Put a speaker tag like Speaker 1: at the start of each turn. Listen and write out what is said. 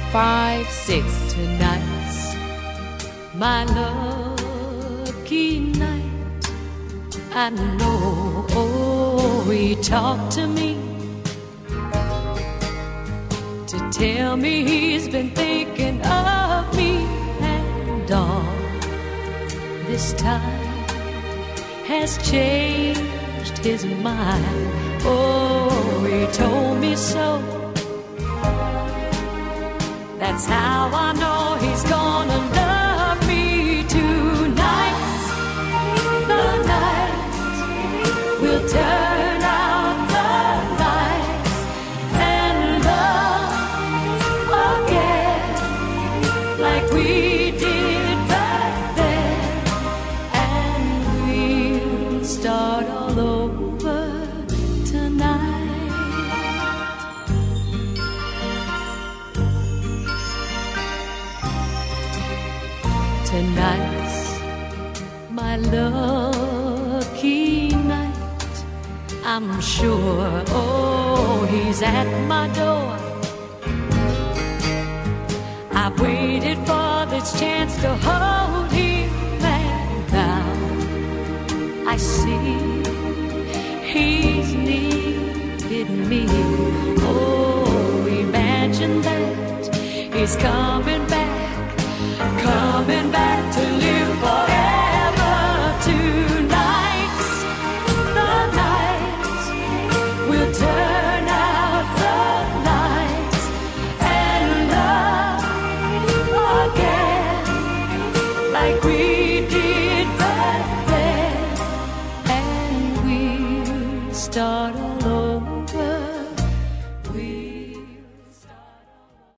Speaker 1: 5, 6.
Speaker 2: Tonight's my lucky night. I know, he talked to me to tell me he's been thinking of me, and all this time has changed his mind. Oh, he told me so. That's how I know he's gonna love me tonight. The night will turn out the lights and love again like we did back then, and we'll start all over tonight. Tonight's my lucky night. I'm sure, he's at my door. I've waited for this chance to hold him, and now I see he's needed me. Oh, imagine that he's coming back to live forever. Tonight's the night will turn out the lights and love again like we